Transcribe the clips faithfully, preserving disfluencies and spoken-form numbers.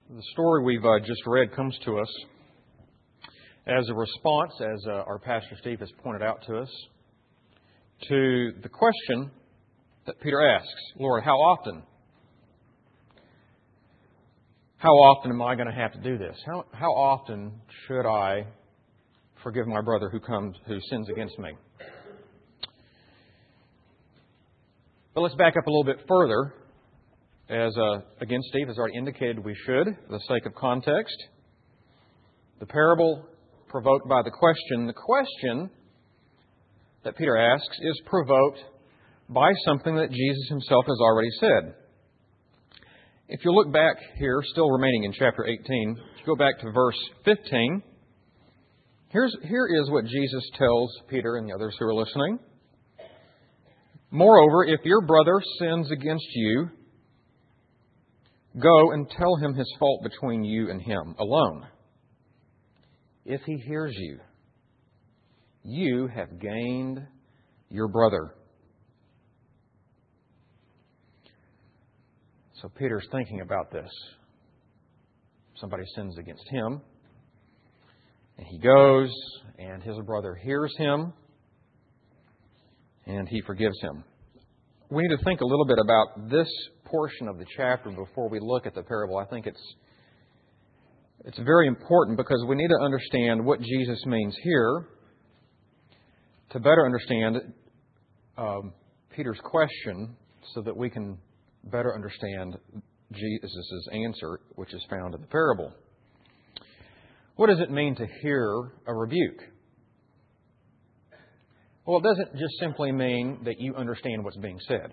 The story we've uh, just read comes to us as a response, as uh, our Pastor Steve has pointed out to us, to the question that Peter asks, Lord, how often? How often am I going to have to do this? How, how often should I forgive my brother who comes, who sins against me? But let's back up a little bit further. As, uh, again, Steve has already indicated we should, for the sake of context. The parable provoked by the question. The question that Peter asks is provoked by something that Jesus himself has already said. If you look back here, still remaining in chapter eighteen, if you go back to verse fifteen, here's, here is what Jesus tells Peter and the others who are listening. Moreover, if your brother sins against you, go and tell him his fault between you and him alone. If he hears you, you have gained your brother. So Peter's thinking about this. Somebody sins against him, and he goes, and his brother hears him, and he forgives him. We need to think a little bit about this portion of the chapter before we look at the parable. I think it's it's very important because we need to understand what Jesus means here to better understand um, Peter's question so that we can better understand Jesus' answer, which is found in the parable. What does it mean to hear a rebuke? Well, it doesn't just simply mean that you understand what's being said.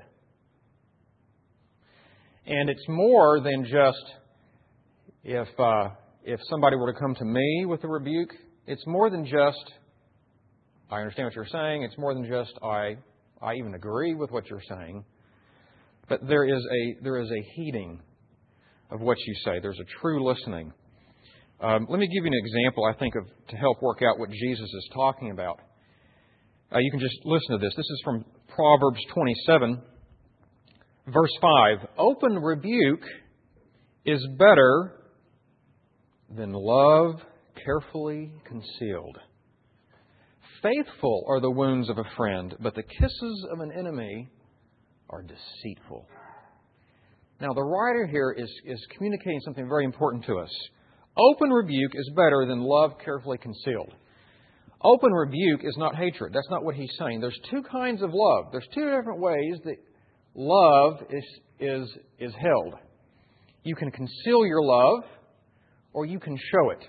And it's more than just if uh, if somebody were to come to me with a rebuke. It's more than just, I understand what you're saying. It's more than just, I I even agree with what you're saying. But there is a there is a heeding of what you say. There's a true listening. Um, let me give you an example, I think, of to help work out what Jesus is talking about. Uh, you can just listen to this. This is from Proverbs twenty-seven, verse five. Open rebuke is better than love carefully concealed. Faithful are the wounds of a friend, but the kisses of an enemy are deceitful. Now, the writer here is, is communicating something very important to us. Open rebuke is better than love carefully concealed. Open rebuke is not hatred. That's not what he's saying. There's two kinds of love. There's two different ways that love is, is, is held. You can conceal your love, or you can show it.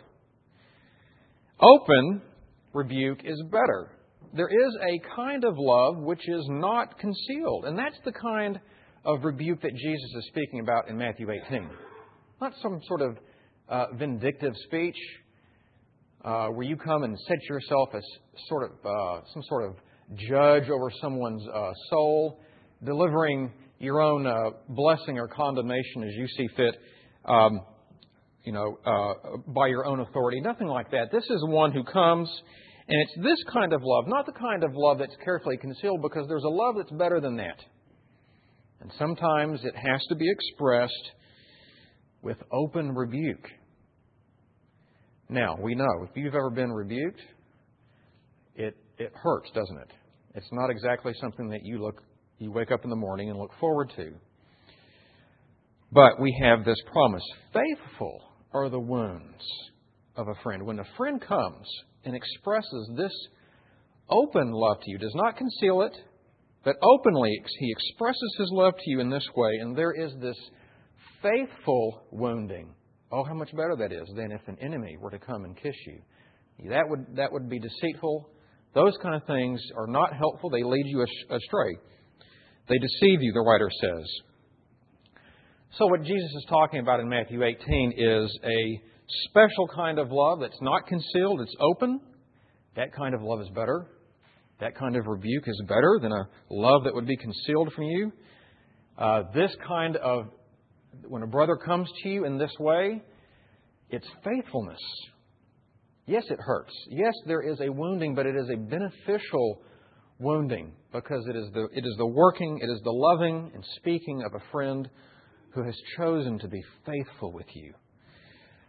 Open rebuke is better. There is a kind of love which is not concealed. And that's the kind of rebuke that Jesus is speaking about in Matthew eighteen. Not some sort of uh, vindictive speech uh, where you come and set yourself as sort of uh, some sort of judge over someone's uh, soul, delivering your own uh, blessing or condemnation as you see fit, um, you know, uh, by your own authority. Nothing like that. This is one who comes. And it's this kind of love, not the kind of love that's carefully concealed, because there's a love that's better than that. And sometimes it has to be expressed with open rebuke. Now, we know, if you've ever been rebuked, it, it hurts, doesn't it? It's not exactly something that you look, you wake up in the morning and look forward to. But we have this promise. Faithful are the wounds of a friend. When a friend comes and expresses this open love to you, does not conceal it, but openly he expresses his love to you in this way, and there is this faithful wounding. Oh, how much better that is than if an enemy were to come and kiss you. That would that would be deceitful. Those kind of things are not helpful. They lead you astray. They deceive you, the writer says. So what Jesus is talking about in Matthew eighteen is a special kind of love that's not concealed, it's open. That kind of love is better. That kind of rebuke is better than a love that would be concealed from you. Uh, this kind of, when a brother comes to you in this way, it's faithfulness. Yes, it hurts. Yes, there is a wounding, but it is a beneficial wounding because it is the it is the working, it is the loving and speaking of a friend who has chosen to be faithful with you.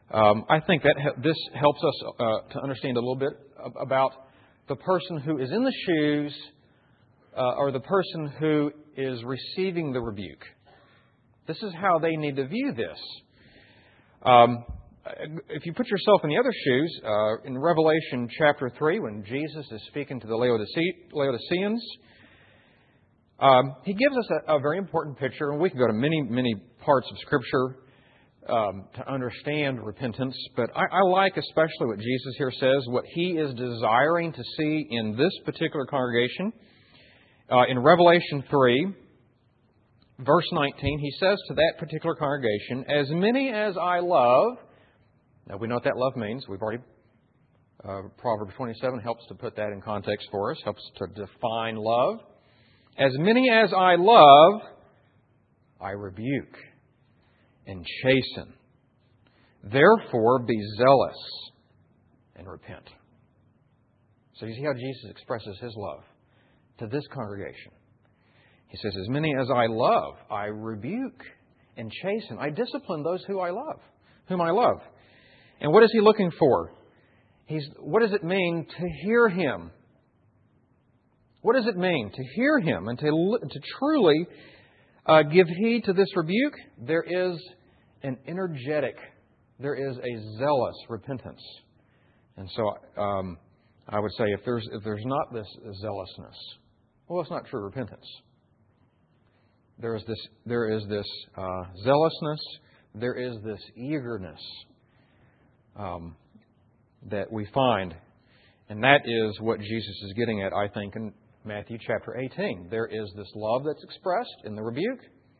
Um, I think that he- this helps us uh, to understand a little bit about the person who is in the shoes uh, or the person who is receiving the rebuke. This is how they need to view this. Um, if you put yourself in the other shoes, uh, in Revelation chapter three, when Jesus is speaking to the Laodice- Laodiceans, um, he gives us a, a very important picture, and we can go to many, many parts of Scripture um, to understand repentance, but I, I like especially what Jesus here says, what He is desiring to see in this particular congregation. Uh, in Revelation three, verse nineteen, He says to that particular congregation, "As many as I love," now we know what that love means. We've already, uh, Proverbs twenty-seven helps to put that in context for us, helps to define love. "As many as I love, I rebuke and chasten. Therefore be zealous and repent." So you see how Jesus expresses His love to this congregation. He says, "As many as I love, I rebuke and chasten." I discipline those who I love, whom I love. And what is He looking for? He's, what does it mean to hear Him? What does it mean to hear Him and to, to truly uh, give heed to this rebuke? There is an energetic, there is a zealous repentance. And so um, I would say if there's if there's not this zealousness, well, it's not true repentance. There is this there is this uh, zealousness, there is this eagerness um, that we find, and that is what Jesus is getting at, I think, in Matthew chapter eighteen. There is this love that's expressed in the rebuke.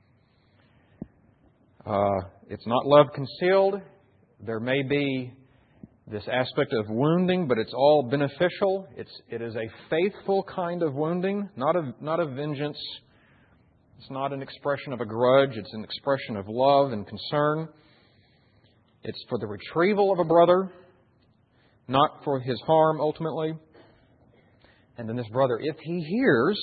Uh, it's not love concealed. There may be this aspect of wounding, but it's all beneficial. It's it is a faithful kind of wounding, not a not a vengeance. It's not an expression of a grudge. It's an expression of love and concern. It's for the retrieval of a brother, not for his harm ultimately. And then this brother, if he hears,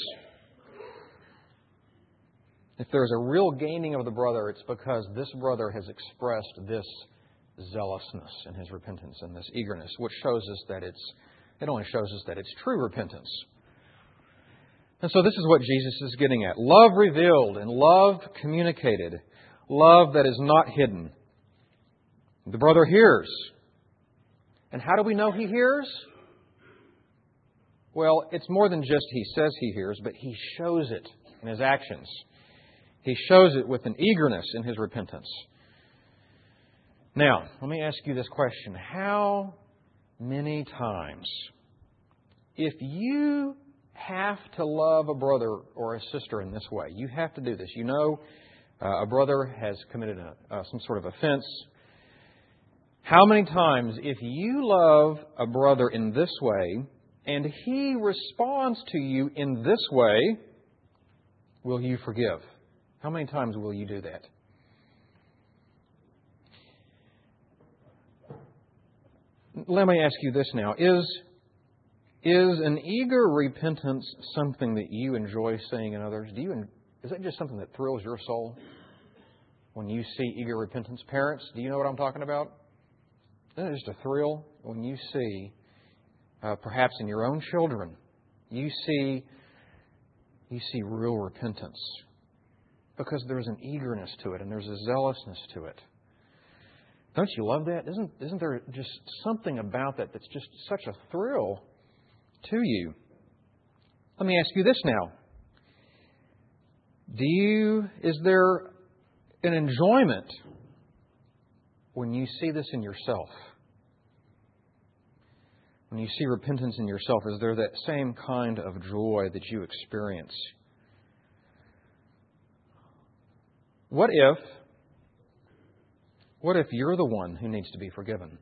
if there's a real gaining of the brother, it's because this brother has expressed this zealousness in his repentance and this eagerness, which shows us that it's, it only shows us that it's true repentance. And so this is what Jesus is getting at. Love revealed and love communicated. Love that is not hidden. The brother hears. And how do we know he hears? Well, it's more than just he says he hears, but he shows it in his actions. He shows it with an eagerness in his repentance. Now, let me ask you this question. How many times, if you have to love a brother or a sister in this way, you have to do this. You know uh, a brother has committed a, uh, some sort of offense. How many times, if you love a brother in this way, and he responds to you in this way, will you forgive? How many times will you do that? Let me ask you this now. Is, is an eager repentance something that you enjoy seeing in others? Do you, is that just something that thrills your soul when you see eager repentance? Parents, do you know what I'm talking about? Isn't it just a thrill when you see, uh, perhaps in your own children, you see, you see real repentance? Because there's an eagerness to it and there's a zealousness to it. Don't you love that? Isn't, isn't there just something about that that's just such a thrill to you? Let me ask you this now. Do you, is there an enjoyment when you see this in yourself? When you see repentance in yourself, is there that same kind of joy that you experience? What if, what if you're the one who needs to be forgiven?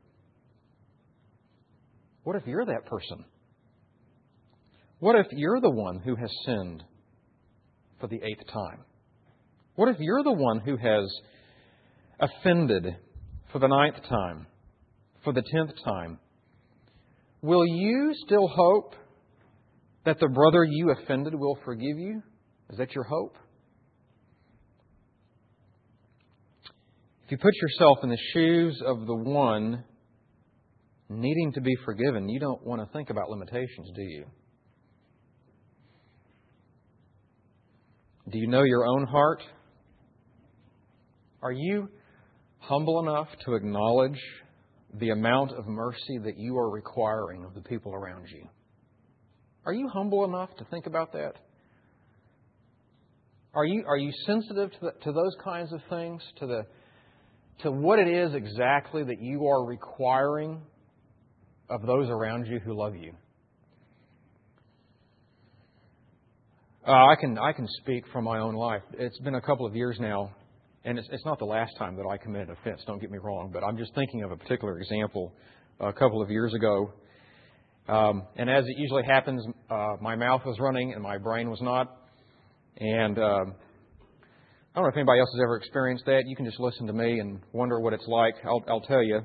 What if you're that person? What if you're the one who has sinned for the eighth time? What if you're the one who has offended for the ninth time, for the tenth time? Will you still hope that the brother you offended will forgive you? Is that your hope? If If you put yourself in the shoes of the one needing to be forgiven, you don't want to think about limitations, do you? Do you know your own heart? Are you humble enough to acknowledge the amount of mercy that you are requiring of the people around you? Are you humble enough to think about that? Are you are you sensitive to, the, to those kinds of things, to the to what it is exactly that you are requiring of those around you who love you? Uh, I can I can speak from my own life. It's been a couple of years now, and it's, it's not the last time that I committed an offense. Don't get me wrong, but I'm just thinking of a particular example. A couple of years ago, um, and as it usually happens, uh, my mouth was running and my brain was not. And um, I don't know if anybody else has ever experienced that. You can just listen to me and wonder what it's like. I'll, I'll tell you.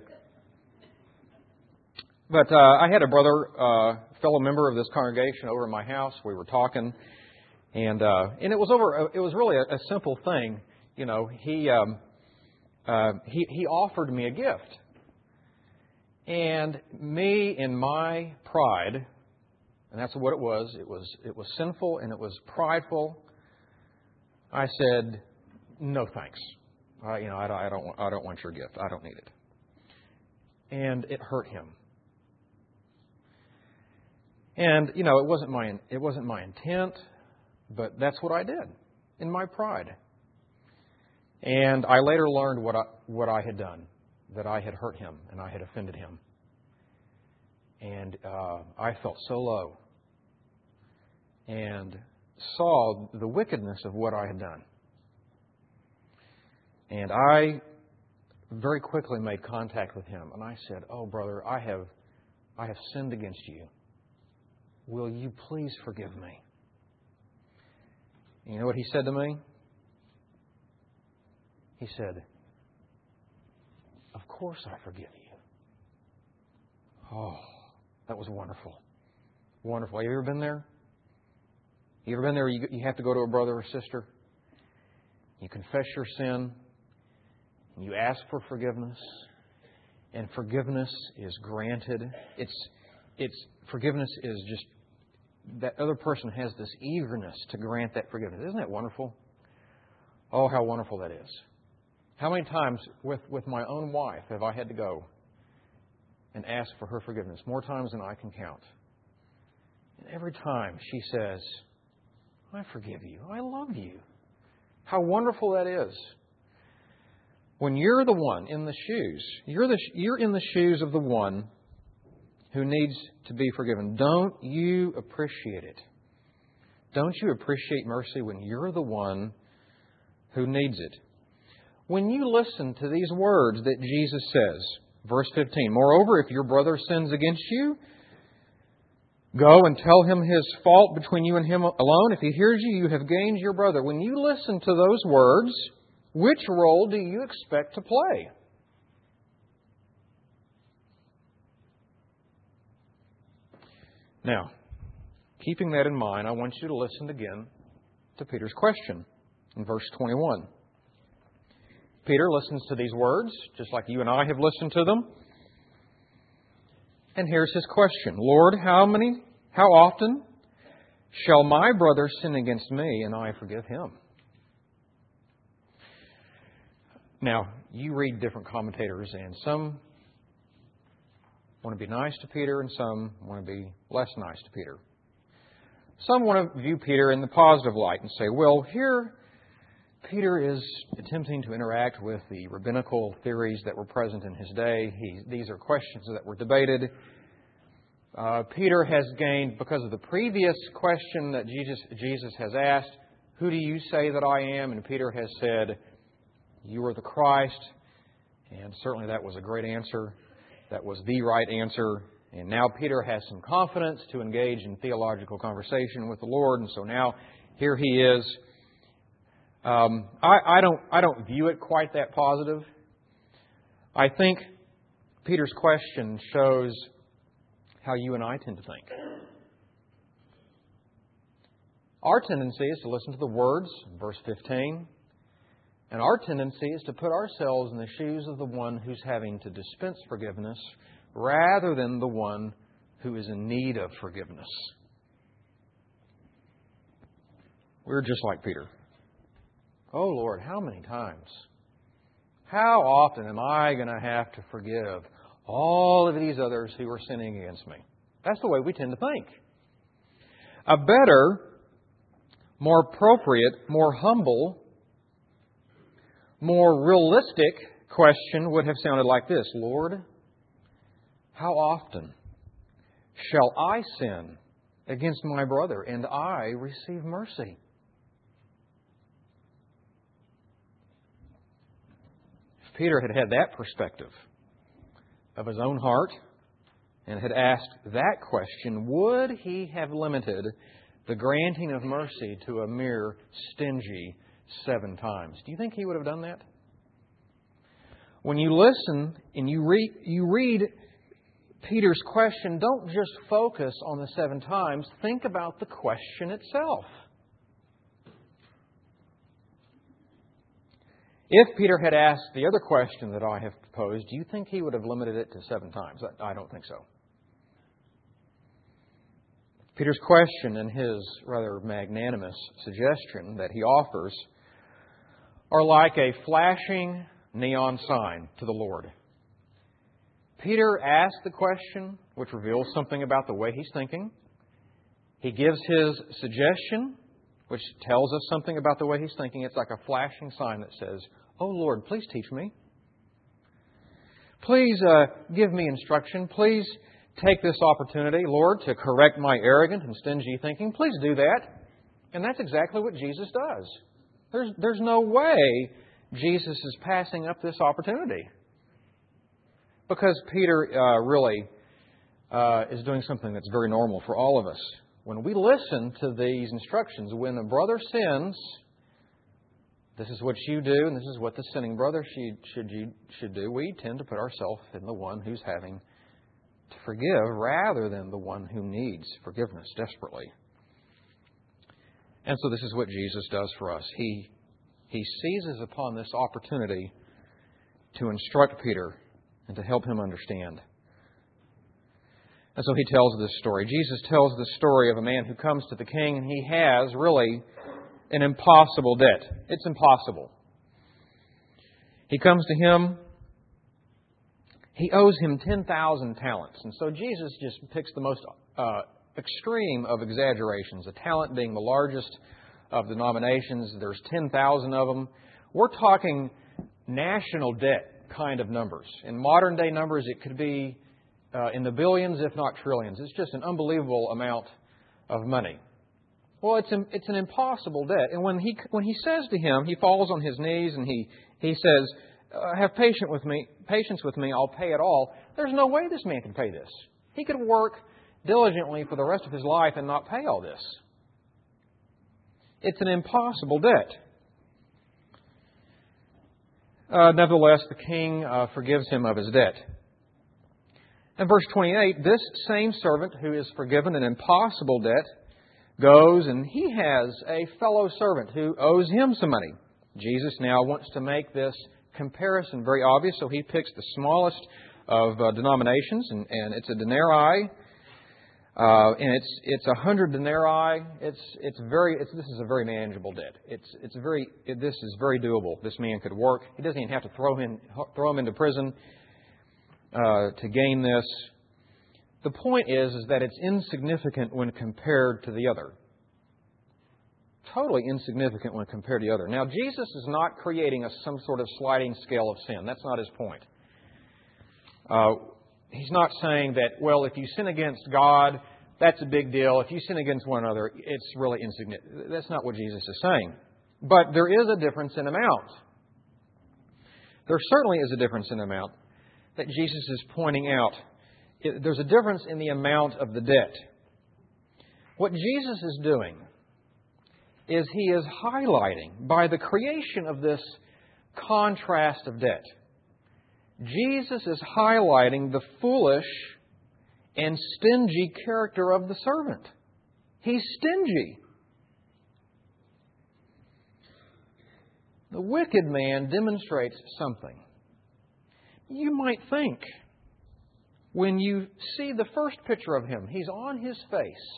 But uh, I had a brother, uh, fellow member of this congregation, over at my house. We were talking, and uh, and it was over. It was really a, a simple thing, you know. He um, uh, he he offered me a gift, and me, in my pride, and that's what it was. It was it was sinful and it was prideful. I said, "No, thanks. I, you know, I don't, I don't, want, I don't want your gift. I don't need it." And it hurt him. And you know, it wasn't my, it wasn't my intent, but that's what I did in my pride. And I later learned what I, what I had done, that I had hurt him and I had offended him. And uh, I felt so low, and saw the wickedness of what I had done. And I very quickly made contact with him, and I said, "Oh, brother, I have I have sinned against you. Will you please forgive me?" And you know what he said to me? He said, "Of course I forgive you." Oh, that was wonderful. Wonderful. Have you ever been there? You ever been there where you, you have to go to a brother or sister, you confess your sin, and you ask for forgiveness, and forgiveness is granted. It's, it's, forgiveness is just, that other person has this eagerness to grant that forgiveness. Isn't that wonderful? Oh, how wonderful that is. How many times with, with my own wife have I had to go and ask for her forgiveness? More times than I can count. And every time she says, "I forgive you. I love you." How wonderful that is. When you're the one in the shoes, you're the you're in the shoes of the one who needs to be forgiven. Don't you appreciate it? Don't you appreciate mercy when you're the one who needs it? When you listen to these words that Jesus says, verse fifteen, "Moreover, if your brother sins against you, go and tell him his fault between you and him alone. If he hears you, you have gained your brother." When you listen to those words, which role do you expect to play? Now, keeping that in mind, I want you to listen again to Peter's question in verse twenty-one. Peter listens to these words, just like you and I have listened to them. And here's his question. "Lord, how many, how often shall my brother sin against me and I forgive him?" Now, you read different commentators, and some want to be nice to Peter and some want to be less nice to Peter. Some want to view Peter in the positive light and say, well, here Peter is attempting to interact with the rabbinical theories that were present in his day. He, these are questions that were debated. Uh, Peter has gained, because of the previous question that Jesus, Jesus has asked, "Who do you say that I am?" And Peter has said, "You are the Christ." And certainly that was a great answer. That was the right answer. And now Peter has some confidence to engage in theological conversation with the Lord. And so now here he is. Um, I, I don't I don't view it quite that positive. I think Peter's question shows how you and I tend to think. Our tendency is to listen to the words, verse fifteen, And our tendency is to put ourselves in the shoes of the one who's having to dispense forgiveness rather than the one who is in need of forgiveness. We're just like Peter. Oh, Lord, how many times? How often am I going to have to forgive all of these others who are sinning against me? That's the way we tend to think. A better, more appropriate, more humble, more realistic question would have sounded like this: Lord, how often shall I sin against my brother and I receive mercy? If Peter had had that perspective of his own heart and had asked that question, would he have limited the granting of mercy to a mere stingy seven times? Do you think he would have done that? When you listen and you read, you read Peter's question, don't just focus on the seven times. Think about the question itself. If Peter had asked the other question that I have proposed, do you think he would have limited it to seven times? I don't think so. Peter's question and his rather magnanimous suggestion that he offers are like a flashing neon sign to the Lord. Peter asks the question, which reveals something about the way he's thinking. He gives his suggestion, which tells us something about the way he's thinking. It's like a flashing sign that says, "Oh Lord, please teach me. Please uh, give me instruction. Please take this opportunity, Lord, to correct my arrogant and stingy thinking. Please do that." And that's exactly what Jesus does. There's, there's no way Jesus is passing up this opportunity. Because Peter uh, really uh, is doing something that's very normal for all of us. When we listen to these instructions, when a brother sins, this is what you do, and this is what the sinning brother should, should, you, should do, we tend to put ourselves in the one who's having to forgive rather than the one who needs forgiveness desperately. And so this is what Jesus does for us. He, he seizes upon this opportunity to instruct Peter and to help him understand. And so he tells this story. Jesus tells the story of a man who comes to the king, and he has really an impossible debt. It's impossible. He comes to him. He owes him ten thousand talents. And so Jesus just picks the most uh, extreme of exaggerations, a talent being the largest of denominations. There's ten thousand of them. We're talking national debt kind of numbers. In modern day numbers, it could be uh, in the billions, if not trillions. It's just an unbelievable amount of money. Well, it's an, it's an impossible debt. And when he when he says to him, he falls on his knees and he he says, uh, "Have patience with me. Patience with me. I'll pay it all." There's no way this man can pay this. He could work diligently for the rest of his life and not pay all this. It's an impossible debt. Uh, nevertheless, the king uh, forgives him of his debt. In verse twenty-eight, this same servant who is forgiven an impossible debt goes and he has a fellow servant who owes him some money. Jesus now wants to make this comparison very obvious, so he picks the smallest of uh, denominations, and, and it's a denarii, uh, and it's it's a hundred denarii. It's it's very it's, this is a very manageable debt. It's it's very it, this is very doable. This man could work. He doesn't even have to throw him throw him into prison uh, to gain this. The point is, is that it's insignificant when compared to the other. Totally insignificant when compared to the other. Now, Jesus is not creating a, some sort of sliding scale of sin. That's not his point. Uh, he's not saying that, well, if you sin against God, that's a big deal. If you sin against one another, it's really insignificant. That's not what Jesus is saying. But there is a difference in amount. There certainly is a difference in amount that Jesus is pointing out. There's a difference in the amount of the debt. What Jesus is doing is he is highlighting, by the creation of this contrast of debt, Jesus is highlighting the foolish and stingy character of the servant. He's stingy. The wicked man demonstrates something. You might think, when you see the first picture of him, he's on his face.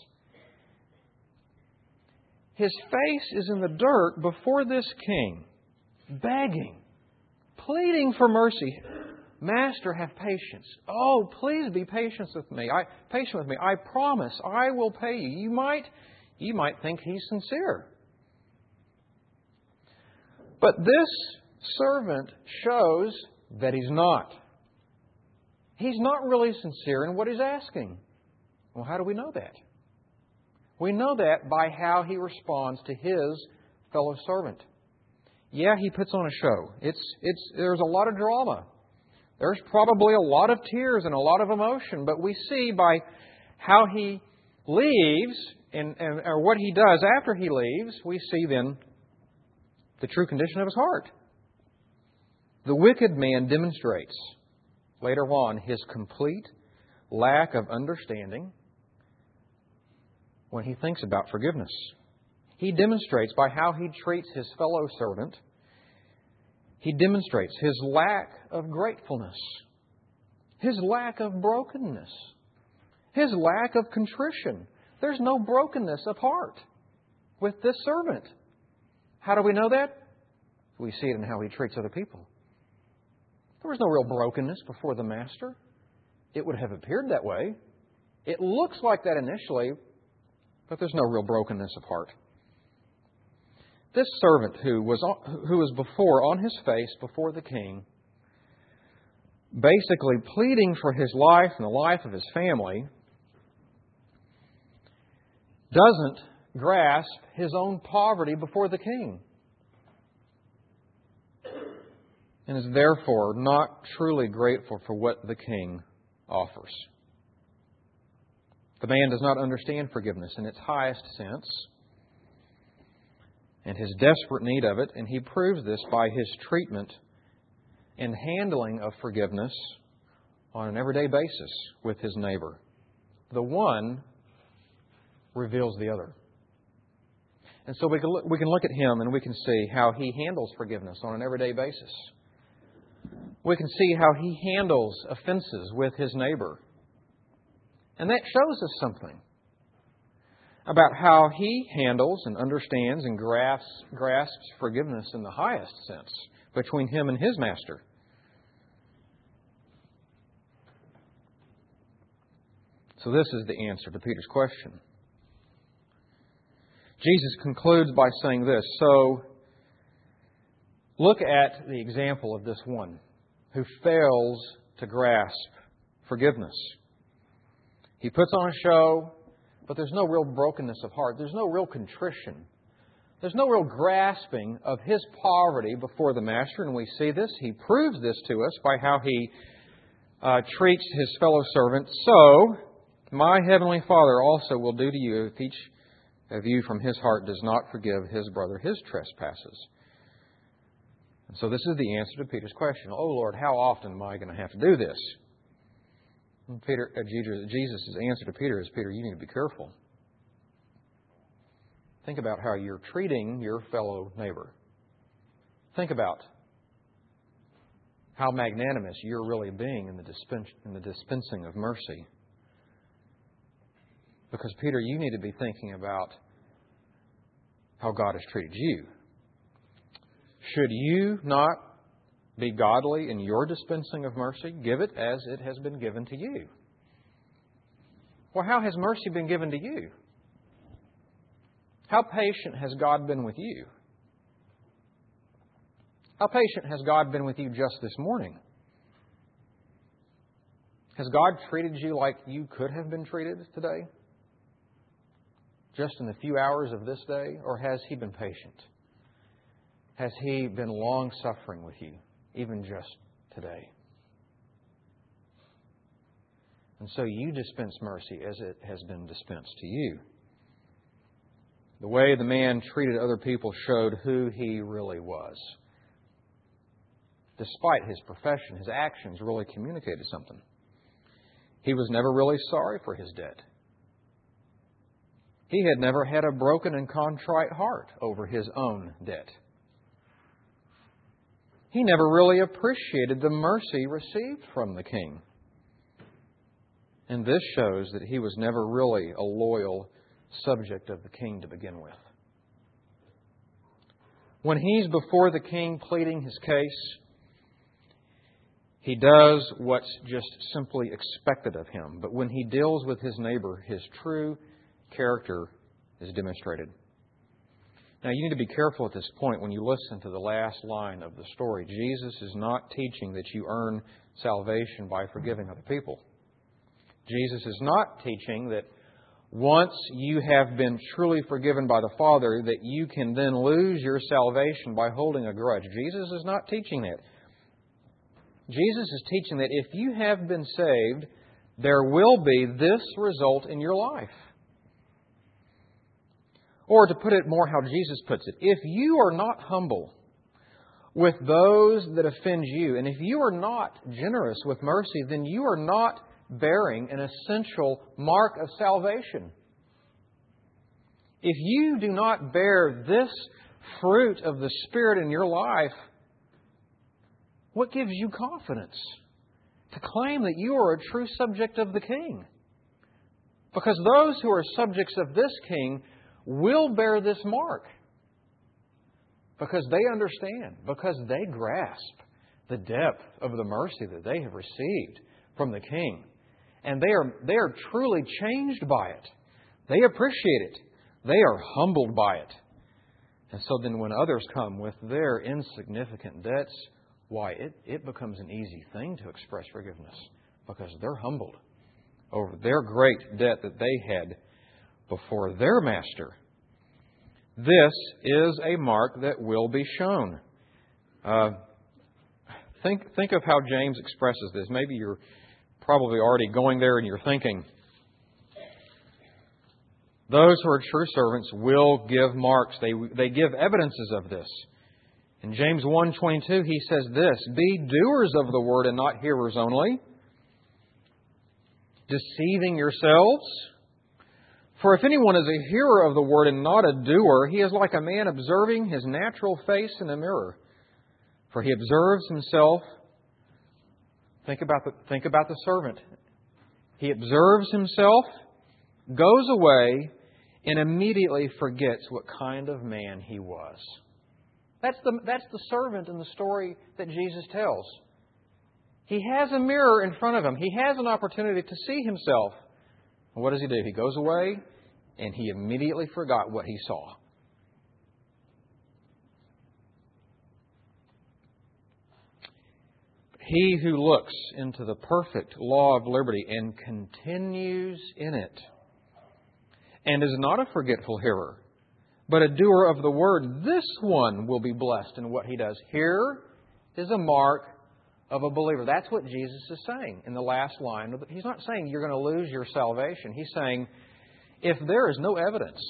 His face is in the dirt before this king, begging, pleading for mercy. Master, have patience. Oh, please be patient with me. I, patient with me. I promise I will pay you. You might, you might think he's sincere. But this servant shows that he's not. He's not really sincere in what he's asking. Well, how do we know that? We know that by how he responds to his fellow servant. Yeah, he puts on a show. It's, it's, there's a lot of drama. There's probably a lot of tears and a lot of emotion, but we see by how he leaves and, and or what he does after he leaves, we see then the true condition of his heart. The wicked man demonstrates later on his complete lack of understanding when he thinks about forgiveness. He demonstrates by how he treats his fellow servant. He demonstrates his lack of gratefulness, his lack of brokenness, his lack of contrition. There's no brokenness of heart with this servant. How do we know that? We see it in how he treats other people. There was no real brokenness before the master. It would have appeared that way. It looks like that initially, but there's no real brokenness of heart. This servant who was who was before on his face before the king, basically pleading for his life and the life of his family, doesn't grasp his own poverty before the king, and is therefore not truly grateful for what the king offers. The man does not understand forgiveness in its highest sense and his desperate need of it, and he proves this by his treatment and handling of forgiveness on an everyday basis with his neighbor. The one reveals the other. And so we can look, we can look at him and we can see how he handles forgiveness on an everyday basis. We can see how he handles offenses with his neighbor. And that shows us something about how he handles and understands and grasps, grasps forgiveness in the highest sense between him and his master. So this is the answer to Peter's question. Jesus concludes by saying this. So look at the example of this one who fails to grasp forgiveness. He puts on a show, but there's no real brokenness of heart. There's no real contrition. There's no real grasping of his poverty before the master, and we see this. He proves this to us by how he uh, treats his fellow servants. So, my heavenly Father also will do to you if each of you from his heart does not forgive his brother his trespasses. And so this is the answer to Peter's question. Oh Lord, how often am I going to have to do this? Peter, uh, Jesus' answer to Peter is, Peter, you need to be careful. Think about how you're treating your fellow neighbor. Think about how magnanimous you're really being in the, dispen- in the dispensing of mercy. Because, Peter, you need to be thinking about how God has treated you. Should you not be godly in your dispensing of mercy? Give it as it has been given to you. Well, how has mercy been given to you? How patient has God been with you? How patient has God been with you just this morning? Has God treated you like you could have been treated today? Just in the few hours of this day? Or has He been patient? Has He been long-suffering with you? Even just today. And so you dispense mercy as it has been dispensed to you. The way the man treated other people showed who he really was. Despite his profession, his actions really communicated something. He was never really sorry for his debt. He had never had a broken and contrite heart over his own debt. he never really appreciated the mercy received from the king. And this shows that he was never really a loyal subject of the king to begin with. When he's before the king pleading his case, he does what's just simply expected of him. But when he deals with his neighbor, his true character is demonstrated. Now, you need to be careful at this point when you listen to the last line of the story. Jesus is not teaching that you earn salvation by forgiving other people. Jesus is not teaching that once you have been truly forgiven by the Father, that you can then lose your salvation by holding a grudge. Jesus is not teaching that. Jesus is teaching that if you have been saved, there will be this result in your life. Or to put it more how Jesus puts it, if you are not humble with those that offend you, and if you are not generous with mercy, then you are not bearing an essential mark of salvation. If you do not bear this fruit of the Spirit in your life, what gives you confidence to claim that you are a true subject of the King? Because those who are subjects of this King will bear this mark. Because they understand, because they grasp the depth of the mercy that they have received from the King. And they are, they are truly changed by it. They appreciate it. They are humbled by it. And so then when others come with their insignificant debts, why, it, it becomes an easy thing to express forgiveness. Because they're humbled over their great debt that they had before their master. This is a mark that will be shown. Uh, think, think of how James expresses this. Maybe you're probably already going there and you're thinking, those who are true servants will give marks. They, they give evidences of this. In James one twenty-two, he says this, be doers of the word and not hearers only, deceiving yourselves. For if anyone is a hearer of the word and not a doer, he is like a man observing his natural face in a mirror. For he observes himself. Think about the, think about the servant. He observes himself, goes away, and immediately forgets what kind of man he was. That's the, that's the servant in the story that Jesus tells. He has a mirror in front of him. He has an opportunity to see himself. And what does he do? He goes away and he immediately forgot what he saw. He who looks into the perfect law of liberty and continues in it, and is not a forgetful hearer, but a doer of the word, this one will be blessed in what he does. Here is a mark of a believer. That's what Jesus is saying in the last line. He's not saying you're going to lose your salvation. He's saying if there is no evidence,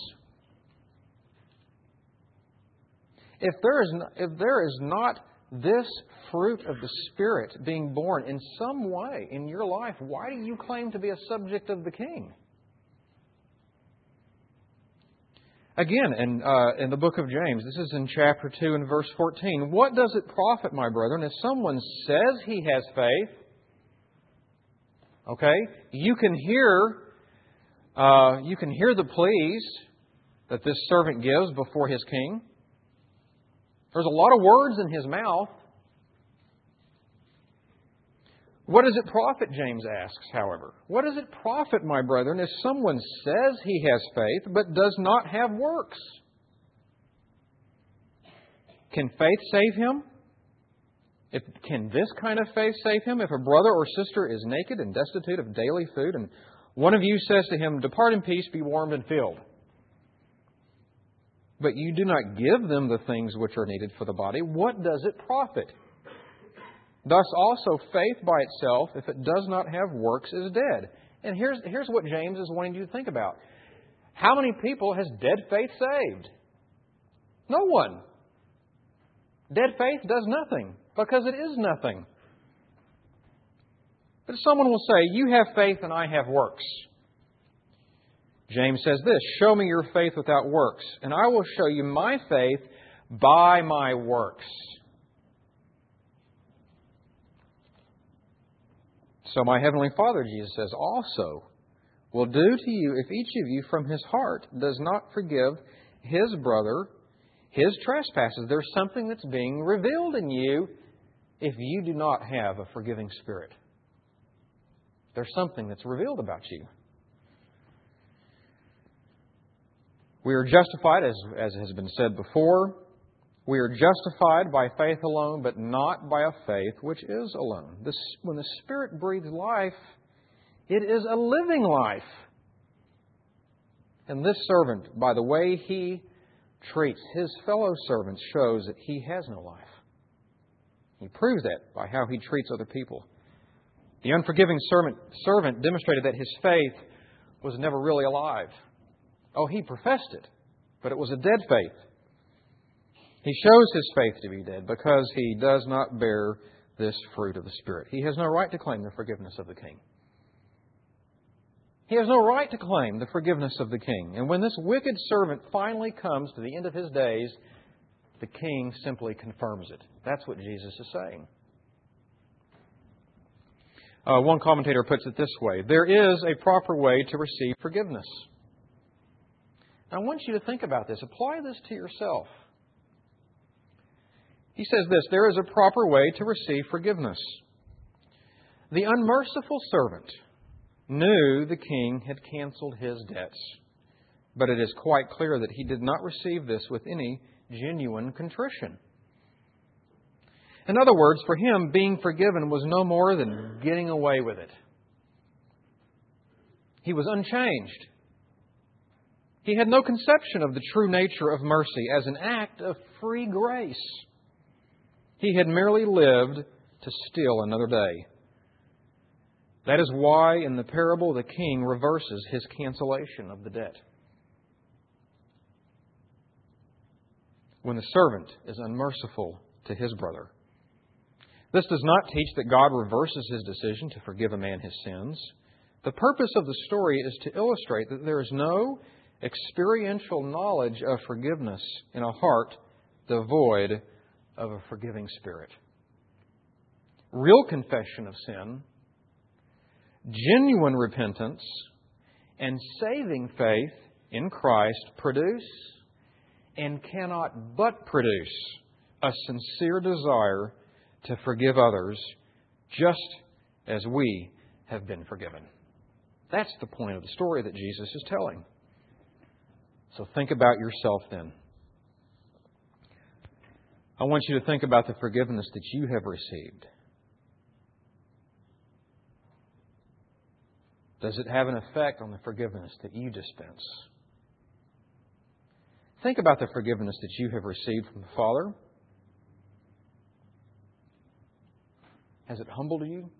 if there is, if there is not this fruit of the Spirit being born in some way in your life, why do you claim to be a subject of the King? Again, in, uh, in the book of James, this is in chapter two and verse fourteen. What does it profit, my brethren, if someone says he has faith? Okay, you can hear, uh, you can hear the pleas that this servant gives before his king. There's a lot of words in his mouth. What does it profit, James asks, however? What does it profit, my brethren, if someone says he has faith but does not have works? Can faith save him? If, can this kind of faith save him? If a brother or sister is naked and destitute of daily food, and one of you says to him, depart in peace, be warmed and filled, but you do not give them the things which are needed for the body, what does it profit? Thus also faith by itself, if it does not have works, is dead. And here's, here's what James is wanting you to think about. How many people has dead faith saved? No one. Dead faith does nothing because it is nothing. But someone will say, you have faith and I have works. James says this, show me your faith without works, and I will show you my faith by my works. So my Heavenly Father, Jesus says, also will do to you if each of you from his heart does not forgive his brother his trespasses. There's something that's being revealed in you if you do not have a forgiving spirit. There's something that's revealed about you. We are justified, as, as has been said before, we are justified by faith alone, but not by a faith which is alone. This, when the Spirit breathes life, it is a living life. And this servant, by the way he treats his fellow servants, shows that he has no life. He proves that by how he treats other people. The unforgiving servant, servant demonstrated that his faith was never really alive. Oh, he professed it, but it was a dead faith. He shows his faith to be dead because he does not bear this fruit of the Spirit. He has no right to claim the forgiveness of the King. He has no right to claim the forgiveness of the King. And when this wicked servant finally comes to the end of his days, the King simply confirms it. That's what Jesus is saying. Uh, one commentator puts it this way: there is a proper way to receive forgiveness. Now, I want you to think about this. Apply this to yourself. He says this: there is a proper way to receive forgiveness. The unmerciful servant knew the king had canceled his debts, but it is quite clear that he did not receive this with any genuine contrition. In other words, for him, being forgiven was no more than getting away with it. He was unchanged. He had no conception of the true nature of mercy as an act of free grace. He had merely lived to steal another day. That is why in the parable the king reverses his cancellation of the debt. When the servant is unmerciful to his brother. This does not teach that God reverses his decision to forgive a man his sins. The purpose of the story is to illustrate that there is no experiential knowledge of forgiveness in a heart devoid of a forgiving spirit. Real confession of sin, genuine repentance, and saving faith in Christ produce and cannot but produce a sincere desire to forgive others just as we have been forgiven. That's the point of the story that Jesus is telling. So think about yourself then. I want you to think about the forgiveness that you have received. Does it have an effect on the forgiveness that you dispense? Think about the forgiveness that you have received from the Father. Has it humbled you?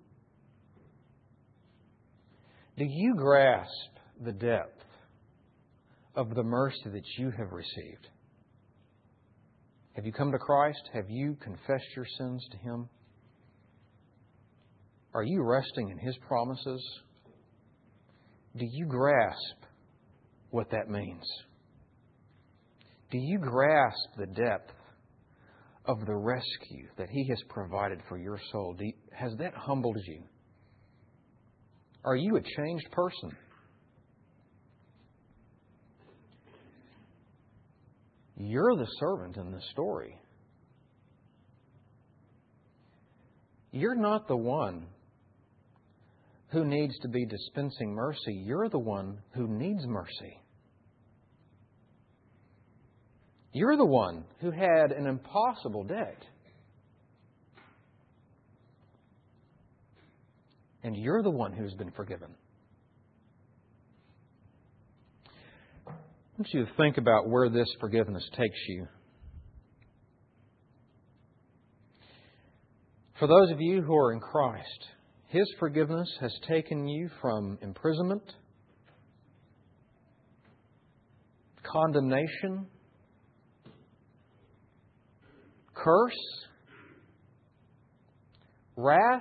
Do you grasp the depth of the mercy that you have received? Have you come to Christ? Have you confessed your sins to Him? Are you resting in His promises? Do you grasp what that means? Do you grasp the depth of the rescue that He has provided for your soul? Do you, has that humbled you? Are you a changed person? You're the servant in this story. You're not the one who needs to be dispensing mercy. You're the one who needs mercy. You're the one who had an impossible debt. And you're the one who's been forgiven. I want you to think about where this forgiveness takes you. For those of you who are in Christ, His forgiveness has taken you from imprisonment, condemnation, curse, wrath,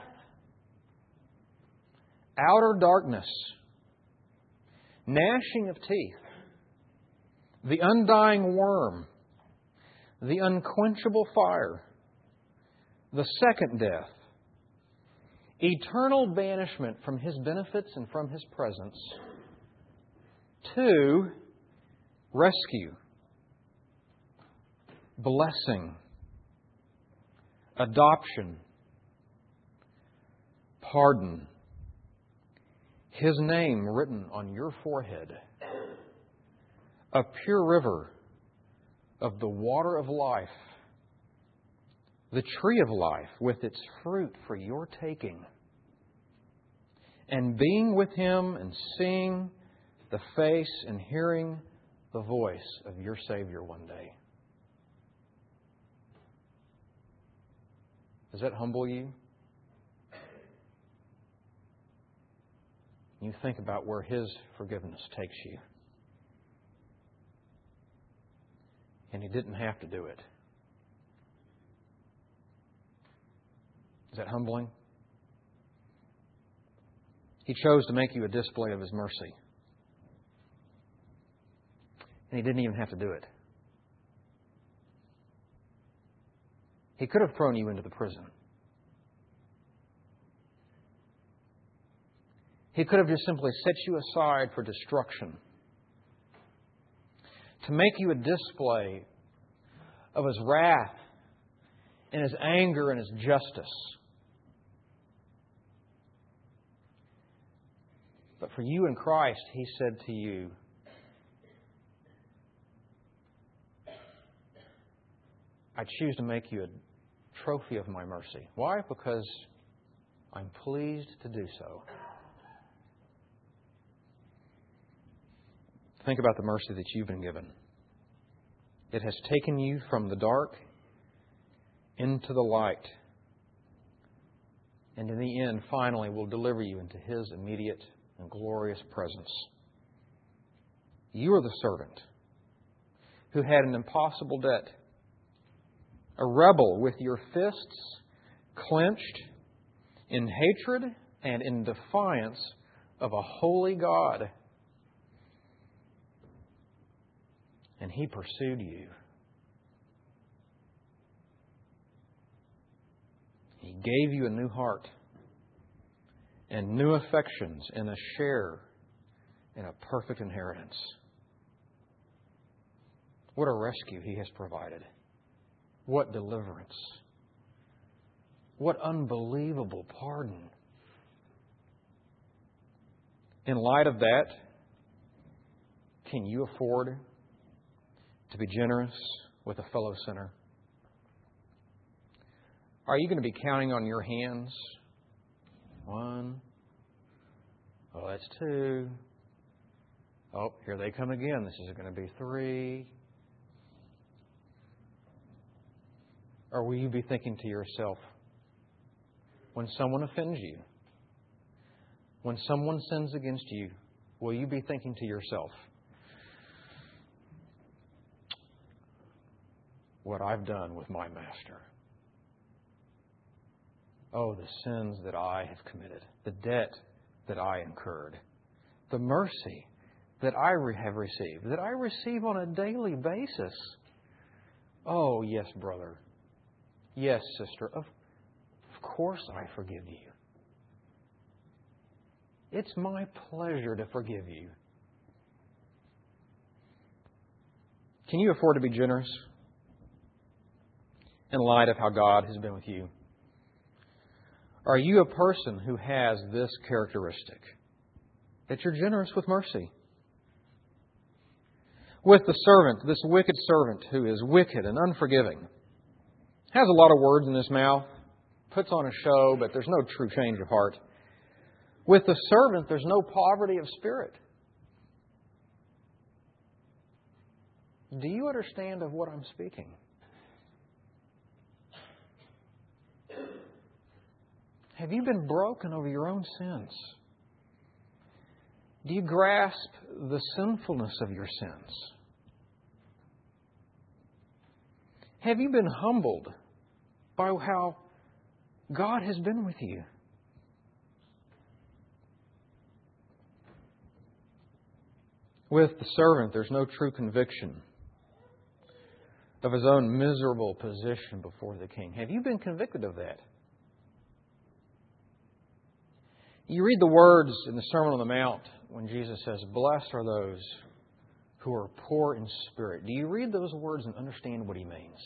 outer darkness, gnashing of teeth, the undying worm, the unquenchable fire, the second death, eternal banishment from His benefits and from His presence, to rescue, blessing, adoption, pardon, His name written on your forehead, a pure river of the water of life, the tree of life with its fruit for your taking, and being with Him and seeing the face and hearing the voice of your Savior one day. Does that humble you? You think about where His forgiveness takes you. And He didn't have to do it. Is that humbling? He chose to make you a display of His mercy. And He didn't even have to do it. He could have thrown you into the prison. He could have just simply set you aside for destruction, to make you a display of His wrath and His anger and His justice. But for you in Christ, He said to you, I choose to make you a trophy of my mercy. Why? Because I'm pleased to do so. Think about the mercy that you've been given. It has taken you from the dark into the light. And in the end, finally, will deliver you into His immediate and glorious presence. You are the servant who had an impossible debt, a rebel with your fists clenched in hatred and in defiance of a holy God. And He pursued you. He gave you a new heart and new affections and a share in a perfect inheritance. What a rescue He has provided. What deliverance. What unbelievable pardon. In light of that, can you afford to be generous with a fellow sinner? Are you going to be counting on your hands? One. Oh, that's two. Oh, here they come again. This is going to be three. Or will you be thinking to yourself, when someone offends you, when someone sins against you, will you be thinking to yourself, what I've done with my Master? Oh, the sins that I have committed, the debt that I incurred, the mercy that I have received, that I receive on a daily basis. Oh, yes, brother. Yes, sister. Of, of course I forgive you. It's my pleasure to forgive you. Can you afford to be generous in light of how God has been with you? Are you a person who has this characteristic? That you're generous with mercy. With the servant, this wicked servant who is wicked and unforgiving. Has a lot of words in his mouth. Puts on a show, but there's no true change of heart. With the servant, there's no poverty of spirit. Do you understand of what I'm speaking? Have you been broken over your own sins? Do you grasp the sinfulness of your sins? Have you been humbled by how God has been with you? With the servant, there's no true conviction of his own miserable position before the king. Have you been convicted of that? You read the words in the Sermon on the Mount when Jesus says, "Blessed are those who are poor in spirit." Do you read those words and understand what He means?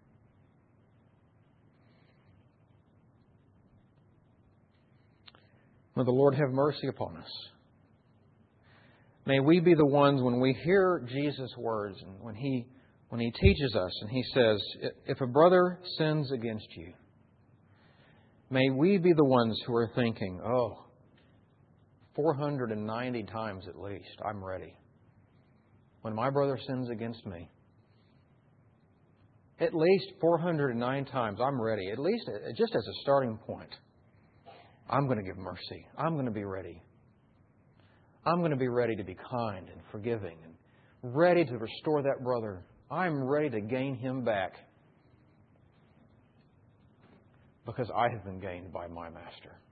May the Lord have mercy upon us. May we be the ones when we hear Jesus' words and when He when He teaches us and He says, if a brother sins against you, may we be the ones who are thinking, oh, four hundred ninety times at least, I'm ready. When my brother sins against me, at least four hundred nine times, I'm ready. At least just as a starting point, I'm going to give mercy. I'm going to be ready. I'm going to be ready to be kind and forgiving and ready to restore that brother. I'm ready to gain him back because I have been gained by my Master.